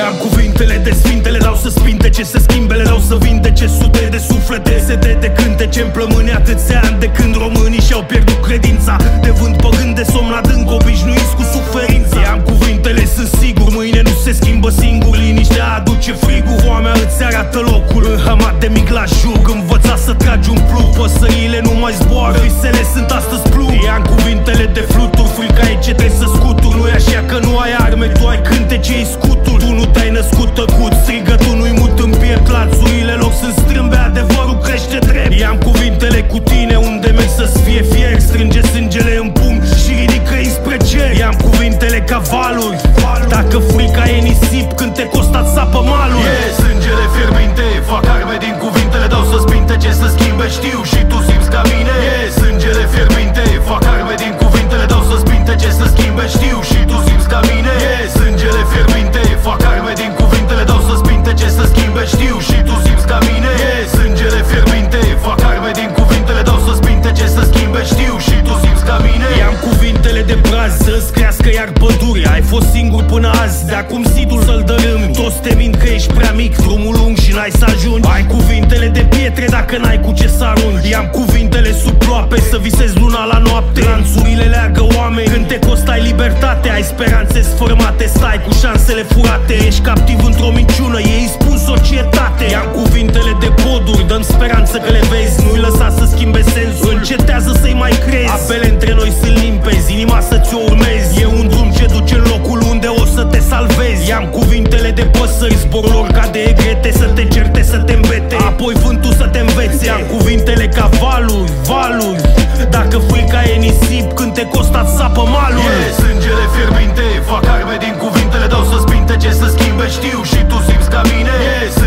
Am cuvintele de sfintele, dau să spintece, să schimbele, dau să vindece sute de suflete, sete de cântece. Îmi plămâne atâția ani de când românii și-au pierdut credința, de vânt păgând, de somn adânc, obișnuiți cu suferința. Am cuvintele, sunt sigur, mâine nu se schimbă singur. Liniștea aduce frigul, foamea îți arată locul. În hamat de mic la jug, învăța să tragi un plug. Păsările nu mai zboară, visele sunt astăzi plumb. Am cuvintele de fluturi, frica e ce trebuie să scuturi. Nu e așa că nu ai arme, tu ai cântece, ai scutul. Tu nu te-ai născut tăcut, strigătul nu-i mut în piept. Lațurile loc sunt strâmbe, adevărul crește drept. I-am cuvintele cu tine, unde mergi să-ți fie fier. Strânge sângele în pumn și ridică-i spre cer. I-am cuvintele ca valuri, dacă frica e nisip, când te costat sapă malul. Sângele fierbinte, fac arme din cuvintele, dau să spintece, să schimbe, știu și tu simți ca mine. Sângele fierbinte, fac arme din cuvintele, dau să spintece, să schimbe, știu și tu simți ca mine. Sângele fierbinte, fac arme din cuvintele, dau să spintece, să schimbe, știu și tu simți ca mine. Sângele fierbinte, fac arme din cuvintele, dau să spintece, să schimbe, știu și tu simți ca mine. I-am cuvintele de braz, să-ți crească iar pădure. Ai fost singur până azi, de acum sidul să-l dărâmi. Toți te mint că ești prea mic, drumul lung și n-ai să ajungi. Ai cuvintele de pietre dacă n-ai cu ce să arunci. I-am cuvintele sub ploape, să visezi luna la noapte. Lanțurile leagă oameni, când te costai libertate. Ai speranțe sfărmate, stai cu șansele furate. Ești captiv într-o minciună, ei spun societate. I-am cuvintele de poduri, dăm speranță că le vezi. Nu-i lăsa să schimbe sensul, încetează să-i mai crezi. Apele între noi sunt limpezi, inima să-ți o urmezi. E un drum ce duce în locul unde o să te salvezi. I-am cuvintele de păsări, zborul lor ca de egrete. Să te certe, să te îmbete, apoi vântul să te învețe. I-am cuvintele ca valuri, valuri, dacă frica e nisip, când te costat sapă malul. Sângele fierbinte, fac arme din cuvintele, dau să spintece, să schimbe, știu și tu simți ca mine.